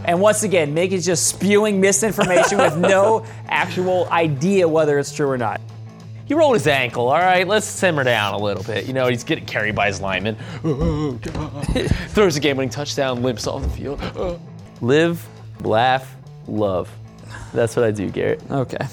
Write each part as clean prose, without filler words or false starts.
And once again, Mickey's just spewing misinformation with no actual idea whether it's true or not. He rolled his ankle, all right? Let's simmer down a little bit. You know, he's getting carried by his lineman. Oh, God. Throws a game-winning touchdown, limps off the field. Live, laugh, love. That's what I do, Garrett. Okay.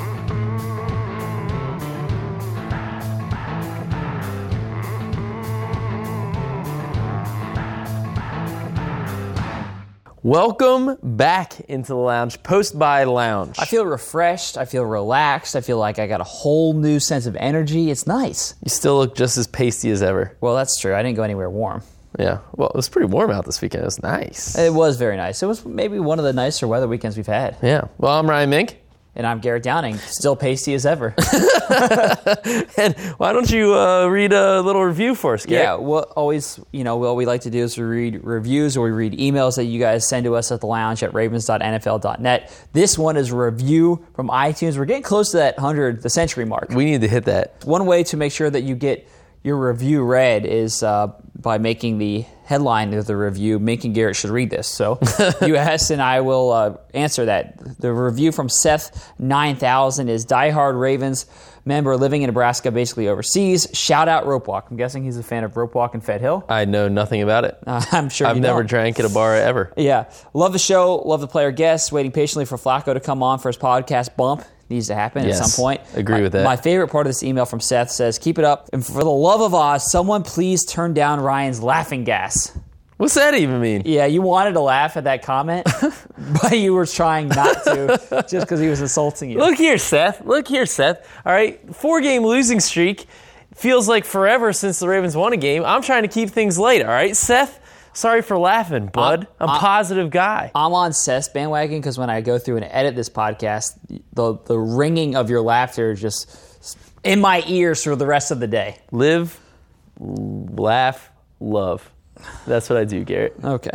Welcome back into the lounge, Post-Buy Lounge. I feel refreshed. I feel relaxed. I feel like I got a whole new sense of energy. It's nice. You still look just as pasty as ever. Well, that's true. I didn't go anywhere warm. Yeah. Well, it was pretty warm out this weekend. It was nice. It was very nice. It was maybe one of the nicer weather weekends we've had. Yeah. Well, I'm Ryan Mink. And I'm Garrett Downing, still pasty as ever. And why don't you read a little review for us, Garrett? Yeah, what we like to do is we read reviews or we read emails that you guys send to us at the lounge at ravens.nfl.net. This one is a review from iTunes. We're getting close to that the century mark. We need to hit that. One way to make sure that you get your review read is by making the headline of the review, Mink and Garrett should read this. So you asked, and I will answer that. The review from Seth9000 is diehard Ravens member living in Nebraska, basically overseas. Shout out Rope Walk. I'm guessing he's a fan of Rope Walk and Fed Hill. I know nothing about it. I'm sure I've never drank at a bar ever. Yeah. Love the show. Love the player guests. Waiting patiently for Flacco to come on for his podcast bump. Needs to happen at some point. Agree with that. My favorite part of this email from Seth says, keep it up. And for the love of Oz, someone please turn down Ryan's laughing gas. What's that even mean? Yeah, you wanted to laugh at that comment, but you were trying not to just because he was insulting you. Look here, Seth. All right, 4-game losing streak. Feels like forever since the Ravens won a game. I'm trying to keep things light, all right? Seth, sorry for laughing, bud. I'm a positive guy. I'm on Seth's bandwagon because when I go through and edit this podcast, the ringing of your laughter is just in my ears for the rest of the day. Live, laugh, love. That's what I do, Garrett. Okay.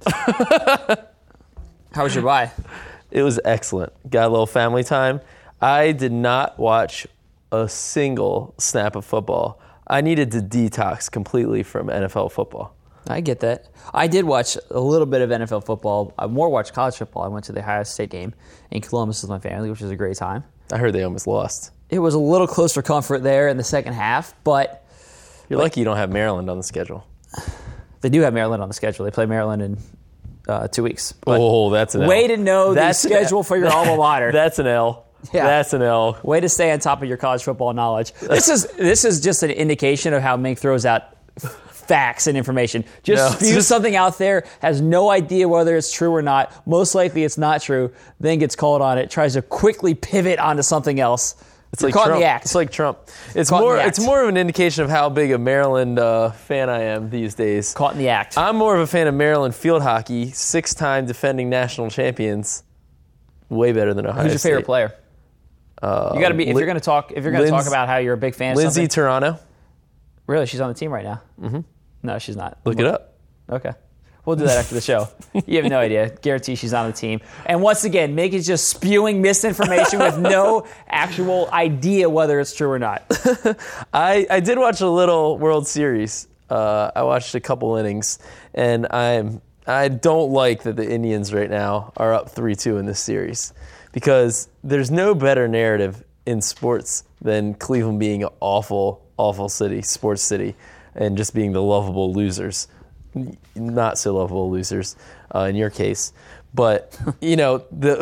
How was your bye? It was excellent. Got a little family time. I did not watch a single snap of football. I needed to detox completely from NFL football. I get that. I did watch a little bit of NFL football. I more watched college football. I went to the Ohio State game in Columbus with my family, which was a great time. I heard they almost lost. It was a little close for comfort there in the second half, but... You're lucky you don't have Maryland on the schedule. They do have Maryland on the schedule. They play Maryland in 2 weeks. But that's an L. Way to know the schedule for your alma mater. That's an L. Yeah. That's an L. Way to stay on top of your college football knowledge. This is just an indication of how Mink throws out facts and information. Spew something out there, has no idea whether it's true or not. Most likely it's not true, then gets called on it, tries to quickly pivot onto something else. It's like Trump. It's like Trump. It's more of an indication of how big a Maryland fan I am these days. Caught in the act. I'm more of a fan of Maryland field hockey, 6-time defending national champions. Way better than Ohio State. Who's your favorite player? You got to be if you're going to talk about how you're a big fan of something. Lindsay Toronto. Really, she's on the team right now. Mm-hmm. No, she's not. Look it up. Okay. We'll do that after the show. You have no idea. Guarantee she's on the team. And once again, Mink is just spewing misinformation with no actual idea whether it's true or not. I did watch a little World Series. I watched a couple innings, and I don't like that the Indians right now are up 3-2 in this series because there's no better narrative in sports than Cleveland being an awful city, sports city, and just being the lovable losers. Not so lovable losers in your case, but the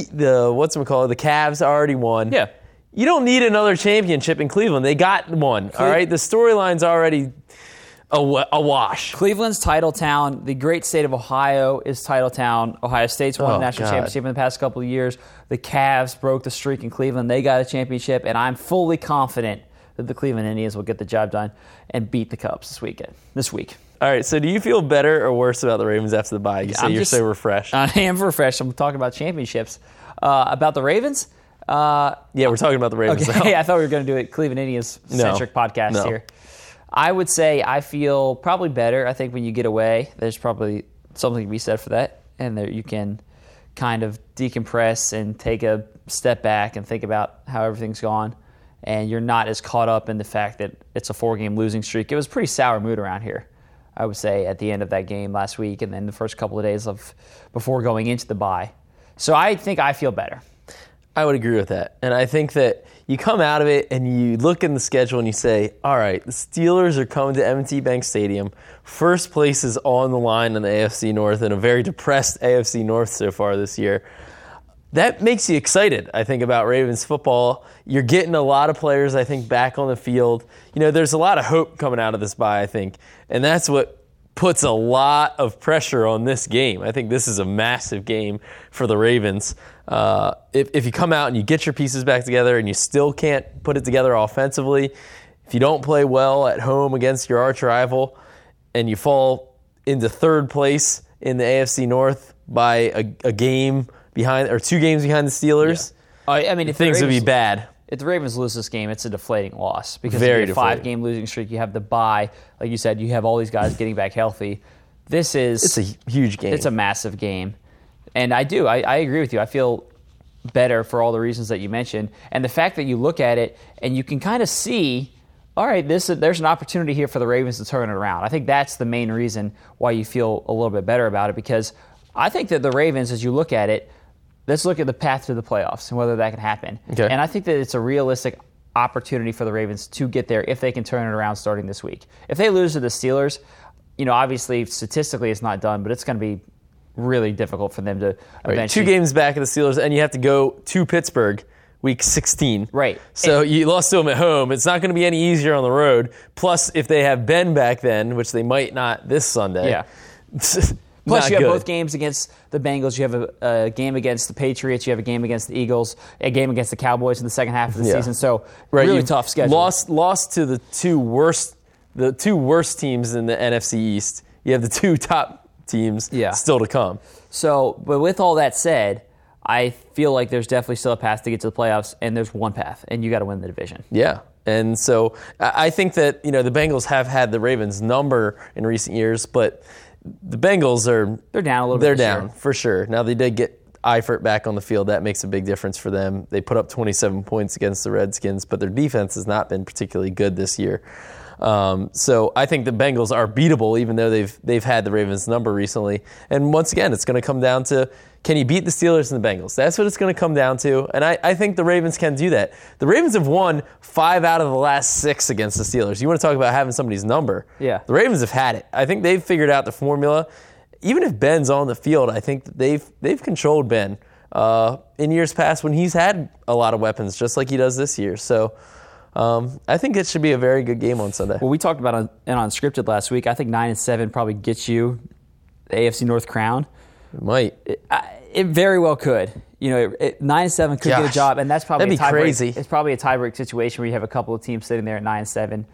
Cavs already won. Yeah, you don't need another championship in Cleveland. They got one. All right, the storyline's already awash. Cleveland's title town. The great state of Ohio is title town. Ohio State's won a national championship in the past couple of years. The Cavs broke the streak in Cleveland. They got a championship, and I'm fully confident that the Cleveland Indians will get the job done and beat the Cubs this week. All right, so do you feel better or worse about the Ravens after the bye? You say you're so refreshed. I am refreshed. I'm talking about championships. About the Ravens? Yeah, we're talking about the Ravens. Okay. I thought we were going to do a Cleveland Indians-centric podcast here. I would say I feel probably better. I think when you get away, there's probably something to be said for that, and there you can kind of decompress and take a step back and think about how everything's gone, and you're not as caught up in the fact that it's a 4-game losing streak. It was a pretty sour mood around here. I would say, at the end of that game last week and then the first couple of days before going into the bye. So I think I feel better. I would agree with that. And I think that you come out of it and you look in the schedule and you say, all right, the Steelers are coming to M&T Bank Stadium. First place is on the line in the AFC North, and a very depressed AFC North so far this year. That makes you excited, I think, about Ravens football. You're getting a lot of players, I think, back on the field. There's a lot of hope coming out of this bye, I think. And that's what puts a lot of pressure on this game. I think this is a massive game for the Ravens. If you come out and you get your pieces back together and you still can't put it together offensively, if you don't play well at home against your arch rival and you fall into third place in the AFC North by a game behind or 2 games behind the Steelers, if things would be bad. If the Ravens lose this game, it's a deflating loss because Very you have a 5-game losing streak. You have the bye, like you said. You have all these guys getting back healthy. It's a huge game. It's a massive game, and I agree with you. I feel better for all the reasons that you mentioned, and the fact that you look at it and you can kind of see, all right, there's an opportunity here for the Ravens to turn it around. I think that's the main reason why you feel a little bit better about it, because I think that the Ravens, as you look at it, let's look at the path to the playoffs and whether that can happen. Okay. And I think that it's a realistic opportunity for the Ravens to get there if they can turn it around starting this week. If they lose to the Steelers, obviously statistically it's not done, but it's going to be really difficult for them to eventually. 2 games back of the Steelers, and you have to go to Pittsburgh week 16. Right. So you lost to them at home. It's not going to be any easier on the road. Plus, if they have Ben back then, which they might not this Sunday. Yeah. Plus, you have both games against the Bengals. You have a game against the Patriots. You have a game against the Eagles. A game against the Cowboys in the second half of the season. So, really tough schedule. Lost to the two worst teams in the NFC East. You have the 2 top teams still to come. So, but with all that said, I feel like there's definitely still a path to get to the playoffs, and there's one path, and you got to win the division. Yeah. And so I think that the Bengals have had the Ravens' number in recent years, but the Bengals they're down a little bit. They're down for sure. Now they did get Eifert back on the field. That makes a big difference for them. They put up 27 points against the Redskins, but their defense has not been particularly good this year. So I think the Bengals are beatable, even though they've had the Ravens' number recently. And once again, it's going to come down to, can you beat the Steelers and the Bengals? That's what it's going to come down to. And I think the Ravens can do that. The Ravens have won 5 out of the last 6 against the Steelers. You want to talk about having somebody's number? Yeah. The Ravens have had it. I think they've figured out the formula. Even if Ben's on the field, I think that they've controlled Ben in years past when he's had a lot of weapons, just like he does this year. So I think it should be a very good game on Sunday. Well, we talked about it on Unscripted last week. I think 9-7 probably gets you the AFC North crown. It might. It very well could. 9-7 could get a job, and that's probably that'd be crazy. It's probably a tiebreak situation where you have a couple of teams sitting there at 9-7.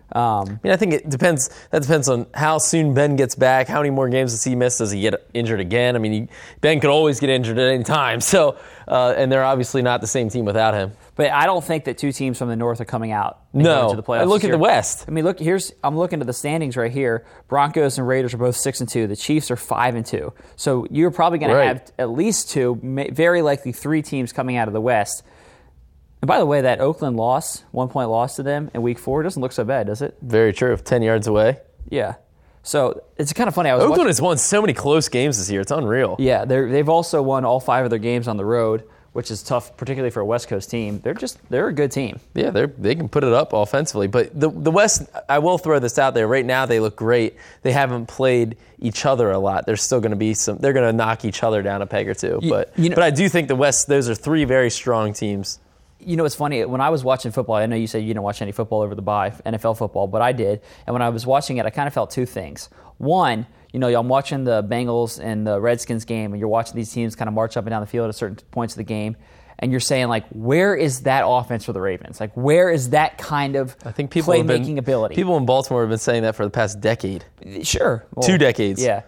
I think it depends. That depends on how soon Ben gets back. How many more games does he miss? Does he get injured again? Ben could always get injured at any time. So, and they're obviously not the same team without him. But I don't think that 2 teams from the North are coming out no, to the playoffs. And look at the West. Look, I'm looking at the standings right here. Broncos and Raiders are both 6-2. The Chiefs are 5-2. So you're probably going to have at least 2, very likely 3 teams coming out of the West. And by the way, that Oakland loss, 1-point loss to them in Week 4, doesn't look so bad, does it? Very true. 10 yards away. Yeah. So it's kind of funny. Oakland has won so many close games this year. It's unreal. Yeah, they've also won all 5 of their games on the road, which is tough, particularly for a West Coast team. They're a good team. Yeah, they can put it up offensively. But the West, I will throw this out there. Right now, they look great. They haven't played each other a lot. There's still going to be they're going to knock each other down a peg or 2. But I do think the West, those are 3 very strong teams. It's funny. When I was watching football, I know you said you didn't watch any football over the bye, NFL football, but I did. And when I was watching it, I kind of felt 2 things. One, I'm watching the Bengals and the Redskins game, and you're watching these teams kind of march up and down the field at certain points of the game, and you're saying, where is that offense for the Ravens? Where is that kind of playmaking ability? People in Baltimore have been saying that for the past decade. Sure. 2 decades. Yeah.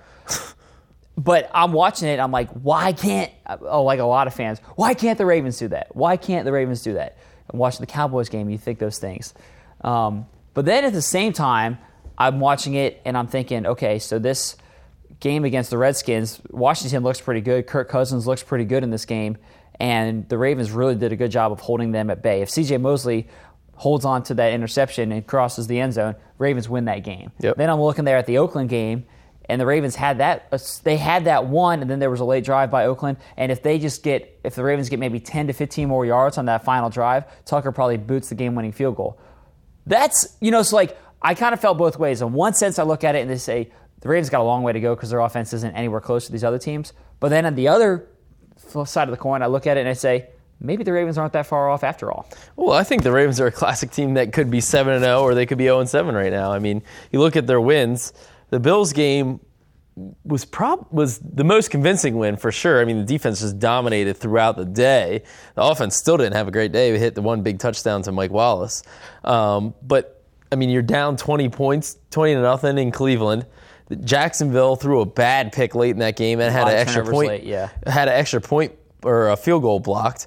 But I'm watching it, I'm like, why can't, like a lot of fans, why can't the Ravens do that? Why can't the Ravens do that? I'm watching the Cowboys game, you think those things. But then at the same time, I'm watching it and I'm thinking, okay, so this game against the Redskins, Washington looks pretty good. Kirk Cousins looks pretty good in this game. And the Ravens really did a good job of holding them at bay. If C.J. Mosley holds on to that interception and crosses the end zone, Ravens win that game. Yep. Then I'm looking there at the Oakland game, and the Ravens had that. They had that one, and then there was a late drive by Oakland. And if the Ravens get maybe 10 to 15 more yards on that final drive, Tucker probably boots the game-winning field goal. That's, so like, I kind of felt both ways. In one sense, I look at it and they say, the Ravens got a long way to go because their offense isn't anywhere close to these other teams. But then on the other side of the coin, I look at it and I say, maybe the Ravens aren't that far off after all. Well, I think the Ravens are a classic team that could be 7-0 or they could be 0-7 right now. I mean, you look at their wins. The Bills game was the most convincing win for sure. I mean, the defense just dominated throughout the day. The offense still didn't have a great day. We hit the one big touchdown to Mike Wallace. But, I mean, you're down 20 points, 20-0 in Cleveland. Jacksonville threw a bad pick late in that game and had an extra point. Late, yeah. Had an extra point or a field goal blocked.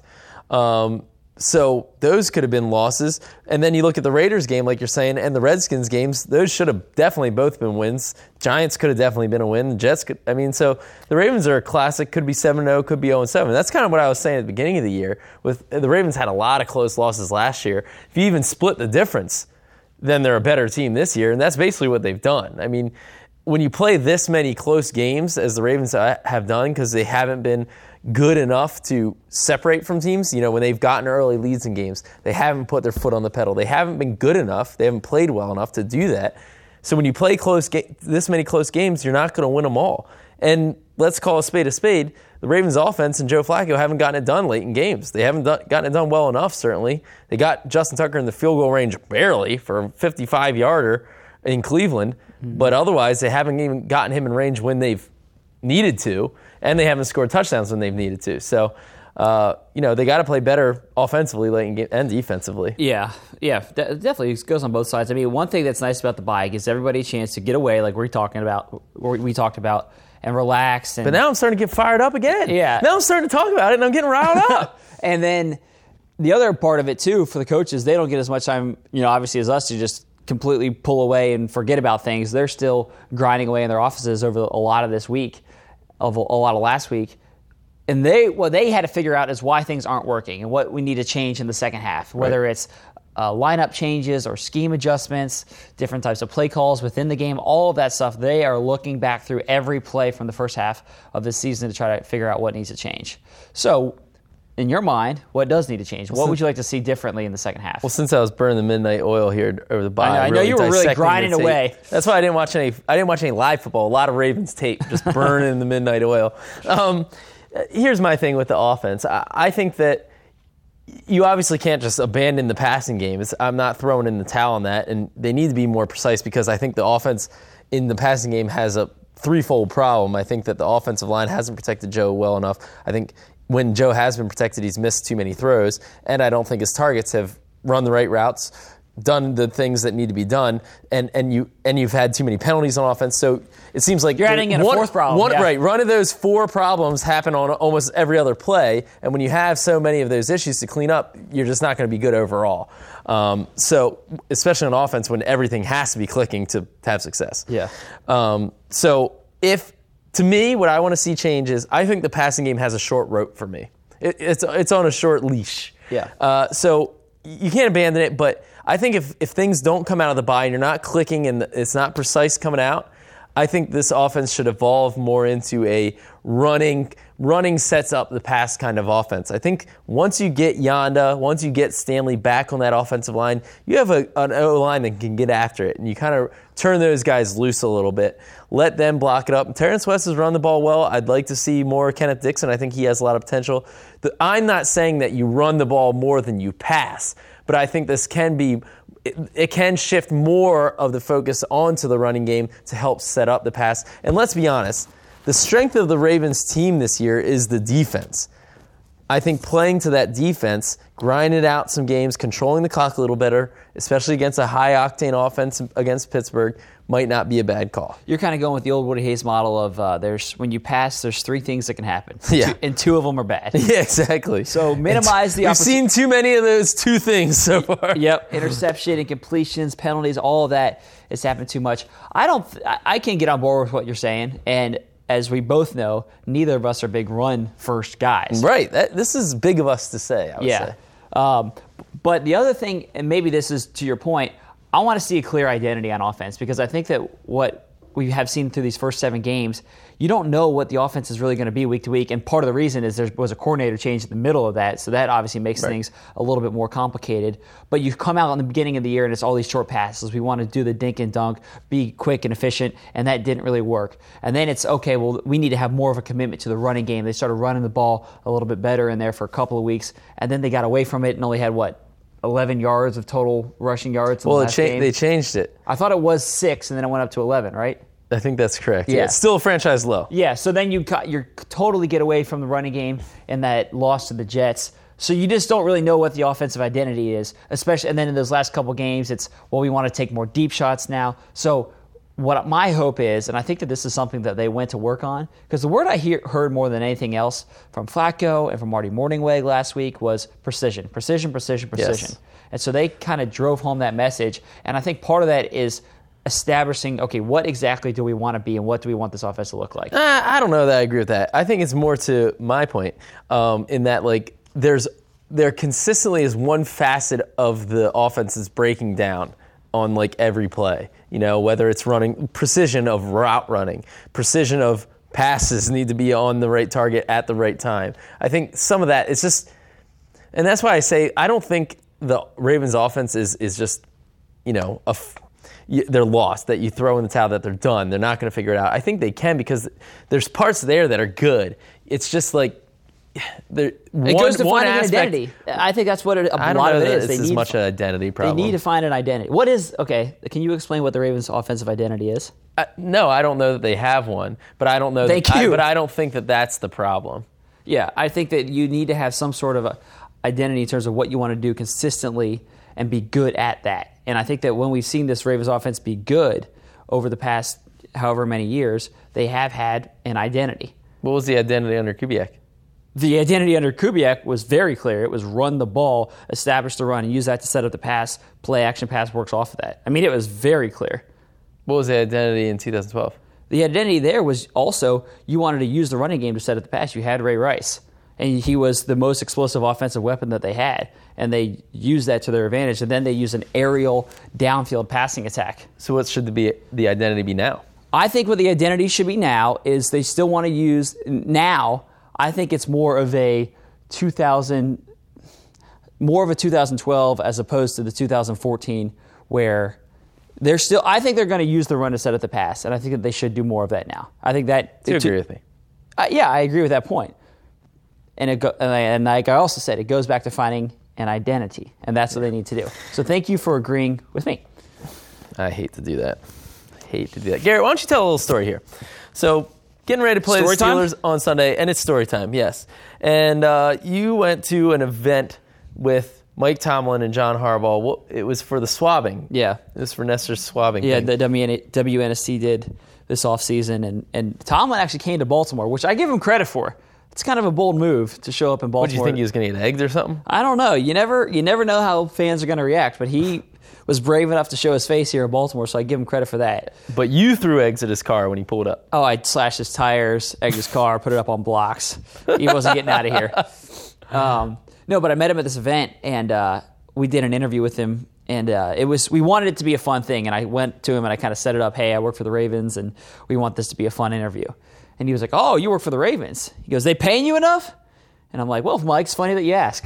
So those could have been losses. And then you look at the Raiders game, like you're saying, and the Redskins games, those should have definitely both been wins. Giants could have definitely been a win. The Jets could, so the Ravens are a classic, could be 7-0, could be 0-7. That's kind of what I was saying at the beginning of the year. With the Ravens had a lot of close losses last year. If you even split the difference, then they're a better team this year, and that's basically what they've done. I mean, when you play this many close games as the Ravens have done, because they haven't been good enough to separate from teams, when they've gotten early leads in games, they haven't put their foot on the pedal. They haven't been good enough. They haven't played well enough to do that. So when you play this many close games, you're not going to win them all. And let's call a spade a spade. The Ravens offense and Joe Flacco haven't gotten it done late in games. They haven't gotten it done well enough, certainly. They got Justin Tucker in the field goal range barely for a 55-yarder in Cleveland. Mm-hmm. But otherwise, they haven't even gotten him in range when they've needed to, and they haven't scored touchdowns when they've needed to. So, they got to play better offensively late in game and defensively. Yeah, definitely goes on both sides. I mean, one thing that's nice about the bye gives everybody a chance to get away, like we talked about, and relax. But now I'm starting to get fired up again. Yeah. Now I'm starting to talk about it, and I'm getting riled up. And then the other part of it, too, for the coaches, they don't get as much time, obviously, as us to just completely pull away and forget about things. They're still grinding away in their offices over a lot of this week, a lot of last week. And what they had to figure out is why things aren't working and what we need to change in the second half, whether it's lineup changes or scheme adjustments, different types of play calls within the game, all of that stuff. They are looking back through every play from the first half of the season to try to figure out what needs to change. So, in your mind, what does need to change? What would you like to see differently in the second half? Well, since I was burning the midnight oil here over the bye, I know you were really grinding away. That's why I didn't watch any live football. A lot of Ravens tape, just burning the midnight oil. Here's my thing with the offense. I think that you obviously can't just abandon the passing game. I'm not throwing in the towel on that, and they need to be more precise because I think the offense in the passing game has a threefold problem. I think that the offensive line hasn't protected Joe well enough. I think when Joe has been protected, he's missed too many throws, and I don't think his targets have run the right routes, done the things that need to be done, and you've had too many penalties on offense. So it seems like you're adding in a fourth problem. Right, one of those four problems happen on almost every other play, and when you have so many of those issues to clean up, you're just not going to be good overall. So especially on offense when everything has to be clicking to have success. Yeah. To me, what I want to see change is I think the passing game has a short rope for me. It's on a short leash. Yeah. So you can't abandon it, but I think if things don't come out of the bye and you're not clicking and it's not precise coming out, I think this offense should evolve more into a running sets up the pass kind of offense. I think once you get Yanda, once you get Stanley back on that offensive line, you have an O-line that can get after it, and you kind of turn those guys loose a little bit. Let them block it up. And Terrence West has run the ball well. I'd like to see more Kenneth Dixon. I think he has a lot of potential. I'm not saying that you run the ball more than you pass, but I think this can be it can shift more of the focus onto the running game to help set up the pass. And let's be honest, the strength of the Ravens team this year is the defense. I think playing to that defense, grinding out some games, controlling the clock a little better, especially against a high-octane offense against Pittsburgh, might not be a bad call. You're kind of going with the old Woody Hayes model of when you pass, there's three things that can happen. Yeah. And two of them are bad. Yeah, exactly. So minimize the opportunity. We've seen too many of those two things so far. Yep. Interception, incompletions, penalties, all of that has happened too much. I can't get on board with what you're saying, and as we both know, neither of us are big run-first guys. Right. This is big of us to say, I would say. But the other thing, and maybe this is to your point, I want to see a clear identity on offense because I think that what we have seen through these first 7 games, you don't know what the offense is really going to be week to week. And part of the reason is there was a coordinator change in the middle of that. So that obviously makes things a little bit more complicated. But you come out in the beginning of the year and it's all these short passes. We want to do the dink and dunk, be quick and efficient. And that didn't really work. And then it's, okay, well, we need to have more of a commitment to the running game. They started running the ball a little bit better in there for a couple of weeks. And then they got away from it and only had, 11 yards of total rushing yards in the last game? They changed it. I thought it was 6, and then it went up to 11, right? I think that's correct. Yeah. It's still a franchise low. Yeah, so then you totally get away from the running game and that loss to the Jets. So you just don't really know what the offensive identity is, especially. And then in those last couple games, it's, we want to take more deep shots now. So what my hope is, and I think that this is something that they went to work on, because the word I heard more than anything else from Flacco and from Marty Morningweg last week was precision. Yes. And so they kind of drove home that message. And I think part of that is establishing, okay, what exactly do we want to be and what do we want this offense to look like? I don't know that I agree with that. I think it's more to my point in that, there consistently is one facet of the offense that's breaking down on every play. Whether it's running, precision of route running, precision of passes need to be on the right target at the right time. I think some of that, it's just, and that's why I say I don't think the Ravens offense is just, they're lost, that you throw in the towel, that they're done. They're not going to figure it out. I think they can because there's parts there that are good. It's just it goes to finding an identity. I think that's what a lot of it is. It's as much an identity problem. They need to find an identity. What is, can you explain what the Ravens' offensive identity is? No, I don't know that they have one, but I don't know. But I don't think that that's the problem. Yeah, I think that you need to have some sort of identity in terms of what you want to do consistently and be good at that. And I think that when we've seen this Ravens offense be good over the past however many years, they have had an identity. What was the identity under Kubiak? The identity under Kubiak was very clear. It was run the ball, establish the run, and use that to set up the pass. Play action pass works off of that. I mean, it was very clear. What was the identity in 2012? The identity there was also you wanted to use the running game to set up the pass. You had Ray Rice, and he was the most explosive offensive weapon that they had, and they used that to their advantage. And then they used an aerial downfield passing attack. So what should the identity be now? I think what the identity should be now is they still want to use now. I think it's more of a 2012 as opposed to the 2014 where they're still. I think they're going to use the run to set up the pass, and I think that they should do more of that now. I think that. Do you agree with me? Yeah, I agree with that point. And like I also said, it goes back to finding an identity, and that's what they need to do. So thank you for agreeing with me. I hate to do that. Garrett, why don't you tell a little story here? So getting ready to play the Steelers on Sunday, and it's story time, yes. And you went to an event with Mike Tomlin and John Harbaugh. Well, it was for the swabbing. Yeah. It was for Nestor's swabbing. Yeah, thing. the WNSC did this offseason, and Tomlin actually came to Baltimore, which I give him credit for. It's kind of a bold move to show up in Baltimore. What, did you think he was going to eat eggs or something? I don't know. You never know how fans are going to react, but he was brave enough to show his face here in Baltimore, so I give him credit for that. But you threw eggs at his car when he pulled up. Oh, I slashed his tires, egged his car, put it up on blocks. He wasn't getting out of here. No, but I met him at this event, and we did an interview with him, and we wanted it to be a fun thing, and I went to him and I kind of set it up, hey, I work for the Ravens, and we want this to be a fun interview. And he was like, oh, you work for the Ravens. He goes, they paying you enough? And I'm like, well, Mike, it's funny that you ask.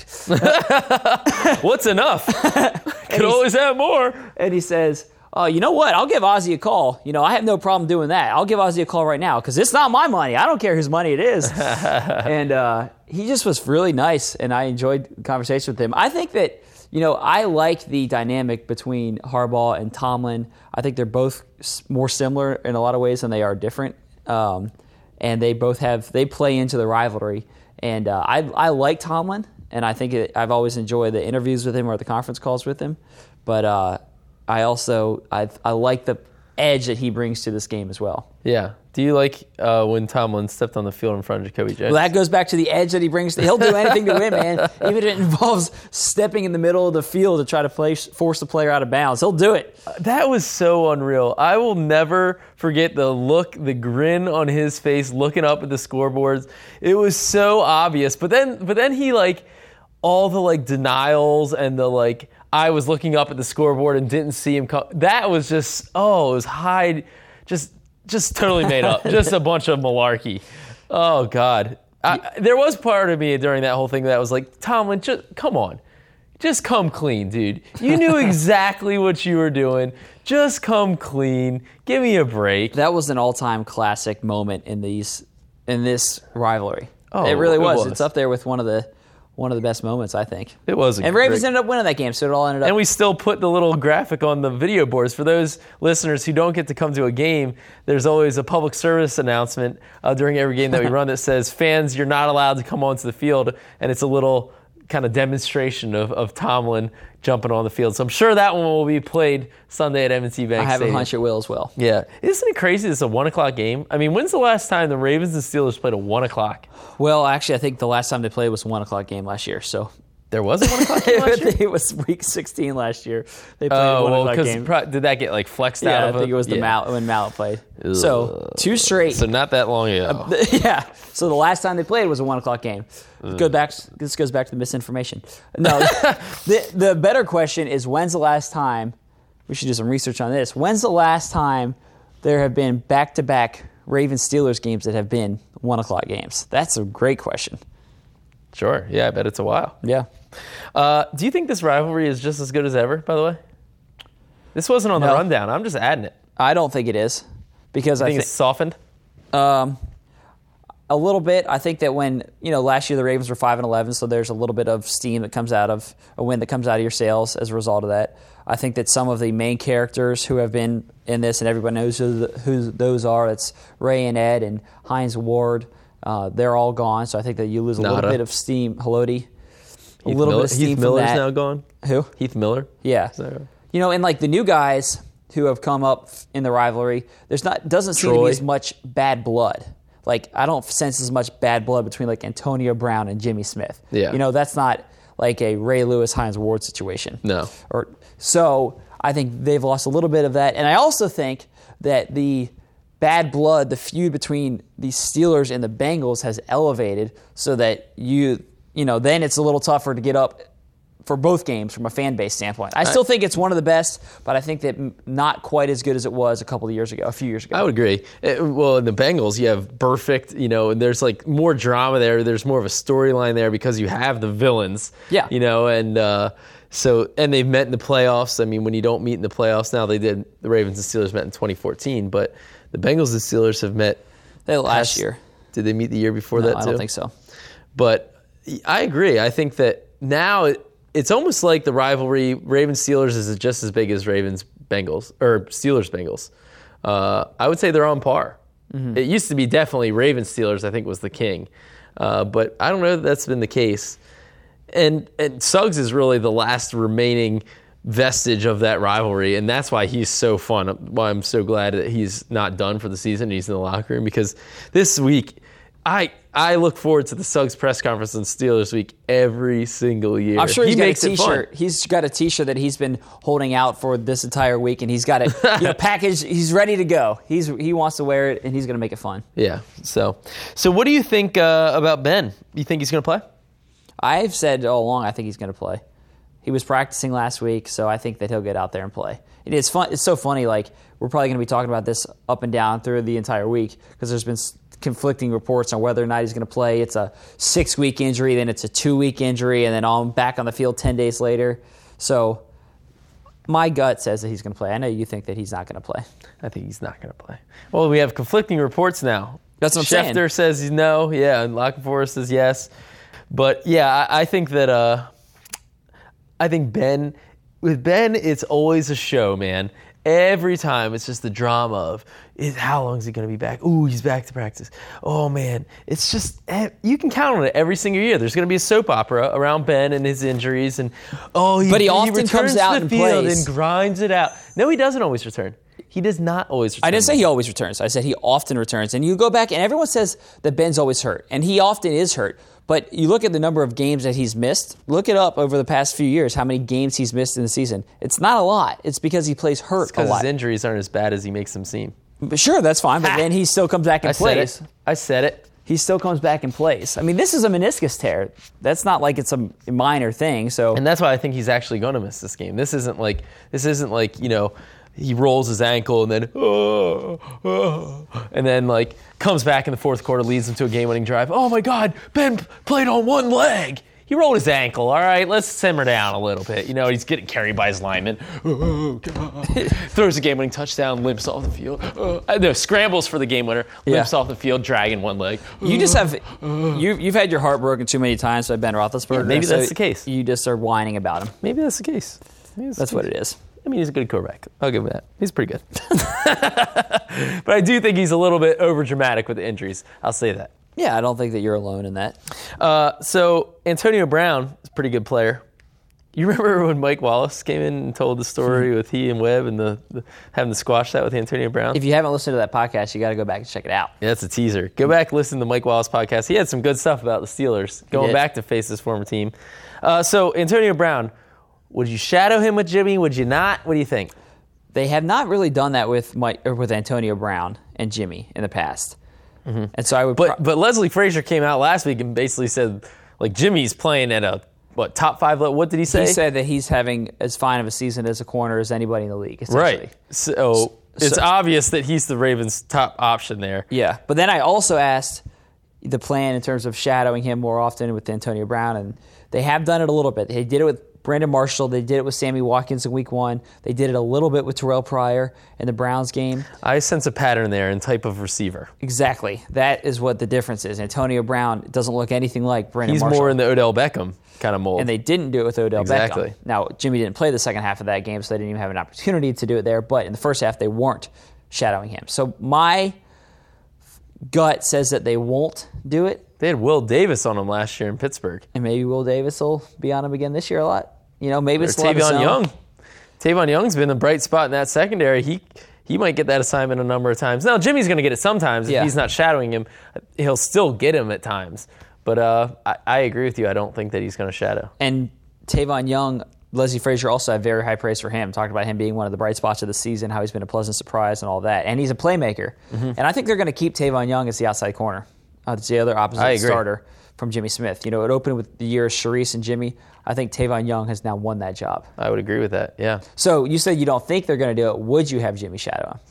What's enough? Could always have more. And he says, oh, you know what? I'll give Ozzie a call. I have no problem doing that. I'll give Ozzie a call right now because it's not my money. I don't care whose money it is. And he just was really nice, and I enjoyed the conversation with him. I think that, I like the dynamic between Harbaugh and Tomlin. I think they're both more similar in a lot of ways than they are different. And they both they play into the rivalry. And I like Tomlin, and I think I've always enjoyed the interviews with him or the conference calls with him. But I like the edge that he brings to this game as well. Yeah. Do you like when Tomlin stepped on the field in front of Jacoby Jones? Well, that goes back to the edge that he brings. He'll do anything to win, man. Even if it involves stepping in the middle of the field to try to force the player out of bounds. He'll do it. That was so unreal. I will never forget the grin on his face looking up at the scoreboards. It was so obvious. But then he all the like denials and the like, I was looking up at the scoreboard and didn't see him come. That was just, it was just totally made up. Just a bunch of malarkey. Oh, God. There was part of me during that whole thing that was like, Tomlin, just come on. Just come clean, dude. You knew exactly what you were doing. Just come clean. Give me a break. That was an all-time classic moment in this rivalry. Oh, it really it was. was. It's up there with one of the best moments, I think. It was. And Ravens ended up winning that game, so it all ended up. And we still put the little graphic on the video boards. For those listeners who don't get to come to a game, there's always a public service announcement during every game that we run that says, fans, you're not allowed to come onto the field. And it's a little kind of demonstration of Tomlin jumping on the field. So I'm sure that one will be played Sunday at M&T Bank I have Stadium. a hunch it will as well. Yeah. Isn't it crazy this is a 1 o'clock game? I mean, when's the last time the Ravens and Steelers played a 1 o'clock? Well, actually, I think the last time they played was a 1 o'clock game last year, so... There was a 1 o'clock game last year? It was week 16 last year. They played a 1 o'clock game. Did that get like flexed Yeah, out of I think it was when Mallet played. So, 2 straight. So not that long ago. Yeah. So the last time they played was a 1 o'clock game. This goes back to the misinformation. No, the better question is when's the last time, we should do some research on this, when's the last time there have been back-to-back Ravens-Steelers games that have been 1 o'clock games? That's a great question. Sure. Yeah, I bet it's a while. Yeah. Do you think this rivalry is just as good as ever, by the way? This wasn't on the rundown. I'm just adding it. I don't think it is. Because I think it's softened? A little bit. I think that when, last year the Ravens were 5-11, so there's a little bit of steam that comes out of a win that comes out of your sails as a result of that. I think that some of the main characters who have been in this, and everybody knows who those are, it's Ray and Ed and Hines Ward, they're all gone, so I think that you lose a little bit of steam. Haloti. A little bit of steam Heath from Miller's that. now gone? Who? Heath Miller? Yeah. So. And like the new guys who have come up in the rivalry, doesn't seem to be as much bad blood. Like, I don't sense as much bad blood between like Antonio Brown and Jimmy Smith. Yeah. That's not like a Ray Lewis, Hines Ward situation. No. So I think they've lost a little bit of that. And I also think that the bad blood, the feud between the Steelers and the Bengals has elevated so that then it's a little tougher to get up for both games from a fan base standpoint. I still think it's one of the best, but I think that not quite as good as it was a few years ago. I would agree. Well, in the Bengals, you have Burfict, and there's like more drama there. There's more of a storyline there because you have the villains. Yeah. And they've met in the playoffs. I mean, when you don't meet in the playoffs now, the Ravens and Steelers met in 2014, but the Bengals and Steelers have met last year. Did they meet the year before that too? I don't think so. But I agree. I think that now it's almost like the rivalry Ravens-Steelers is just as big as Ravens-Bengals or Steelers-Bengals. I would say they're on par. Mm-hmm. It used to be definitely Ravens-Steelers, I think, was the king. But I don't know that that's been the case. And Suggs is really the last remaining vestige of that rivalry, and that's why he's so fun. Why I'm so glad that he's not done for the season. He's in the locker room because this week, I look forward to the Suggs press conference on Steelers Week every single year. I'm sure he makes got a T-shirt. It fun. He's got a T-shirt that he's been holding out for this entire week, and he's got it packaged. He's ready to go. He wants to wear it, and he's going to make it fun. Yeah. So what do you think about Ben? You think he's going to play? I've said all along I think he's going to play. He was practicing last week, so I think that he'll get out there and play. It's fun. It's so funny. Like, we're probably going to be talking about this up and down through the entire week because there's been conflicting reports on whether or not he's going to play. It's a 6-week injury, then it's a 2-week injury, and then I'm back on the field 10 days later. So my gut says that he's going to play. I know you think that he's not going to play. I think he's not going to play. Well, we have conflicting reports now. That's what I'm saying. Schefter says no, and Lockenforth says yes. But, yeah, I think that I think with Ben, it's always a show, man. Every time, it's just the drama of how long is he going to be back? Ooh, he's back to practice. Oh, man. It's just, you can count on it every single year. There's going to be a soap opera around Ben and his injuries. And he often comes out and plays. And grinds it out. No, he doesn't always return. He does not always return. I didn't say he always returns. I said he often returns. And you go back, and everyone says that Ben's always hurt. And he often is hurt. But you look at the number of games that he's missed. Look it up over the past few years, how many games he's missed in the season. It's not a lot. It's because he plays hurt a lot. Because his injuries aren't as bad as he makes them seem. But sure, that's fine. But then he still comes back and plays. I said it. he still comes back and plays. I mean, this is a meniscus tear. That's not like it's a minor thing. So, and that's why I think he's actually going to miss this game. This isn't like he rolls his ankle and then like comes back in the fourth quarter, leads him to a game-winning drive. Oh my God, Ben played on one leg. He rolled his ankle. All right, let's simmer down a little bit. He's getting carried by his lineman. Oh, God. Throws a game-winning touchdown, limps off the field. No, scrambles for the game winner, limps off the field, dragging one leg. You just have you've had your heart broken too many times by Ben Roethlisberger. Yeah, maybe that's the case. You just are whining about him. Maybe that's the case. That's what it is. I mean, he's a good quarterback. I'll give him that. He's pretty good. But I do think he's a little bit over-dramatic with the injuries. I'll say that. Yeah, I don't think that you're alone in that. So Antonio Brown is a pretty good player. You remember when Mike Wallace came in and told the story with he and Webb and having to squash that with Antonio Brown? If you haven't listened to that podcast, you got to go back and check it out. Yeah, that's a teaser. Go back and listen to the Mike Wallace podcast. He had some good stuff about the Steelers, going back to face his former team. So Antonio Brown, would you shadow him with Jimmy? Would you not? What do you think? They have not really done that with Antonio Brown and Jimmy in the past. Mm-hmm. And so I would, but Leslie Frazier came out last week and basically said, like, Jimmy's playing at a top 5 level. What did he say? He said that he's having as fine of a season as a corner as anybody in the league. Right. So it's obvious that he's the Ravens' top option there. Yeah. But then I also asked the plan in terms of shadowing him more often with Antonio Brown, and they have done it a little bit. They did it with Brandon Marshall. They did it with Sammy Watkins in week 1. They did it a little bit with Terrell Pryor in the Browns game. I sense a pattern there in type of receiver. Exactly. That is what the difference is. Antonio Brown doesn't look anything like Brandon Marshall. He's more in the Odell Beckham kind of mold. And they didn't do it with Odell Beckham. Now, Jimmy didn't play the second half of that game, so they didn't even have an opportunity to do it there. But in the first half, they weren't shadowing him. So my gut says that they won't do it. They had Will Davis on him last year in Pittsburgh. And maybe Will Davis will be on him again this year a lot. Maybe it's Tavon Young. Tavon Young's been the bright spot in that secondary. He might get that assignment a number of times. Now, Jimmy's going to get it sometimes. If he's not shadowing him, he'll still get him at times. But I agree with you. I don't think that he's going to shadow. And Tavon Young, Leslie Frazier also had very high praise for him. Talked about him being one of the bright spots of the season, how he's been a pleasant surprise and all that. And he's a playmaker. Mm-hmm. And I think they're going to keep Tavon Young as the outside corner. It's the other opposite starter from Jimmy Smith. It opened with the year of Sharice and Jimmy. I think Tavon Young has now won that job. I would agree with that, yeah. So you said you don't think they're going to do it. Would you have Jimmy shadow him?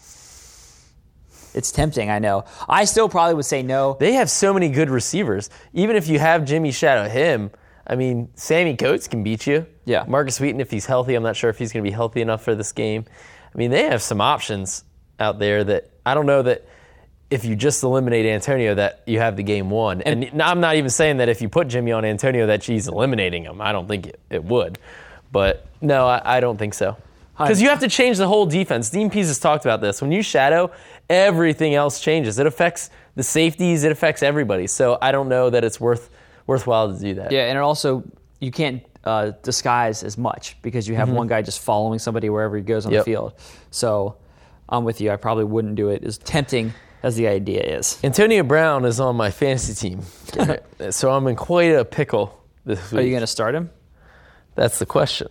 It's tempting, I know. I still probably would say no. They have so many good receivers. Even if you have Jimmy shadow him, I mean, Sammy Coates can beat you. Yeah. Marcus Wheaton, if he's healthy, I'm not sure if he's going to be healthy enough for this game. I mean, they have some options out there that I don't know that if you just eliminate Antonio that you have the game won. And I'm not even saying that if you put Jimmy on Antonio that he's eliminating him. I don't think it would. But no, I don't think so. Because you have to change the whole defense. Dean Pease has talked about this. When you shadow, everything else changes. It affects the safeties. It affects everybody. So I don't know that it's worthwhile to do that. Yeah, and also you can't disguise as much because you have one guy just following somebody wherever he goes on the field. So I'm with you. I probably wouldn't do it. As tempting as the idea is. So Brown is on my fantasy team. So I'm in quite a pickle this week. Are you going to start him? That's the question.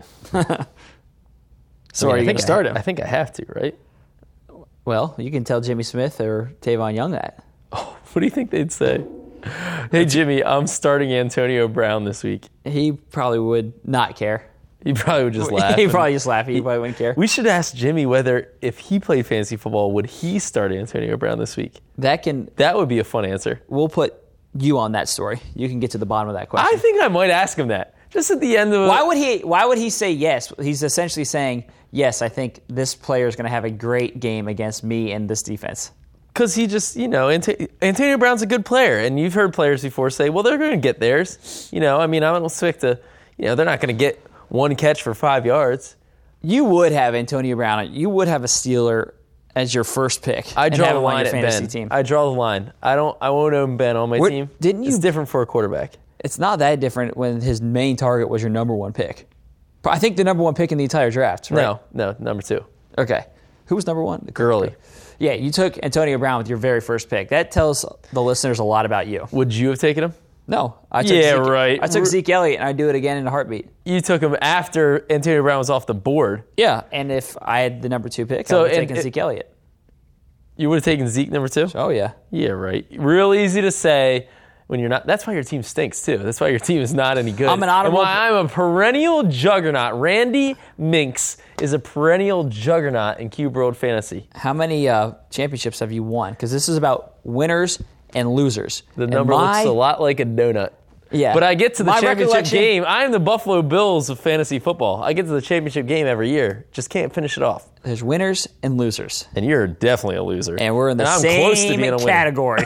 So are you going to start him? I think I have to, right? Well, you can tell Jimmy Smith or Tavon Young that. Oh, what do you think they'd say? Hey, Jimmy, I'm starting Antonio Brown this week. He probably would not care. He probably would just laugh. He'd probably just laugh. He probably wouldn't care. We should ask Jimmy whether, if he played fantasy football, would he start Antonio Brown this week? That would be a fun answer. We'll put you on that story. You can get to the bottom of that question. I think I might ask him that. Just at the end of it. Why would he say yes? He's essentially saying, yes, I think this player is going to have a great game against me and this defense. Because he just, Antonio Brown's a good player. And you've heard players before say, well, they're going to get theirs. I don't expect to, they're not going to get one catch for 5 yards. You would have Antonio Brown. You would have a Steeler as your first pick. I draw the line at Ben. Team. I draw the line. I won't own Ben on my team. It's different for a quarterback. It's not that different when his main target was your number one pick. I think the number one pick in the entire draft, right? No, number 2. Okay. Who was number 1? Gurley. Yeah, you took Antonio Brown with your very first pick. That tells the listeners a lot about you. Would you have taken him? No. I took Zeke Elliott, and I'd do it again in a heartbeat. You took him after Antonio Brown was off the board. Yeah, and if I had the number 2 pick, I would have taken Zeke Elliott. You would have taken Zeke number 2? Oh, yeah. Yeah, right. Real easy to say when you're not. That's why your team stinks, too. That's why your team is not any good. I'm an honorable. And why I'm a perennial juggernaut. Randy Minks is a perennial juggernaut in Cube World Fantasy. How many championships have you won? Because this is about winners and losers. The number looks a lot like a donut. Yeah. But I get to the My championship game. I'm the Buffalo Bills of fantasy football. I get to the championship game every year. Just can't finish it off. There's winners and losers. And you're definitely a loser. And we're in the I'm same close to being a winner. category.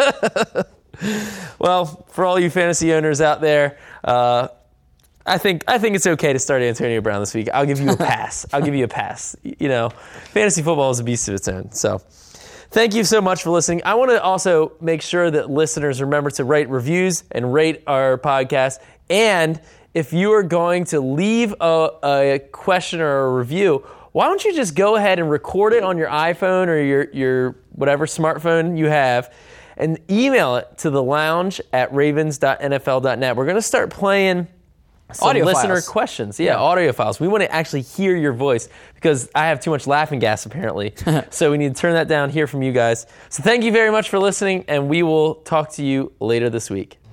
Well, for all you fantasy owners out there, I think it's okay to start Antonio Brown this week. I'll give you a pass. You know, fantasy football is a beast of its own. So thank you so much for listening. I want to also make sure that listeners remember to write reviews and rate our podcast. And if you are going to leave a question or a review, why don't you just go ahead and record it on your iPhone or your whatever smartphone you have and email it to thelounge@ravens.nfl.net. We're going to start playing some Audio listener files. questions. Yeah, audio files. We want to actually hear your voice because I have too much laughing gas apparently. So we need to turn that down, hear from you guys. So thank you very much for listening, and we will talk to you later this week.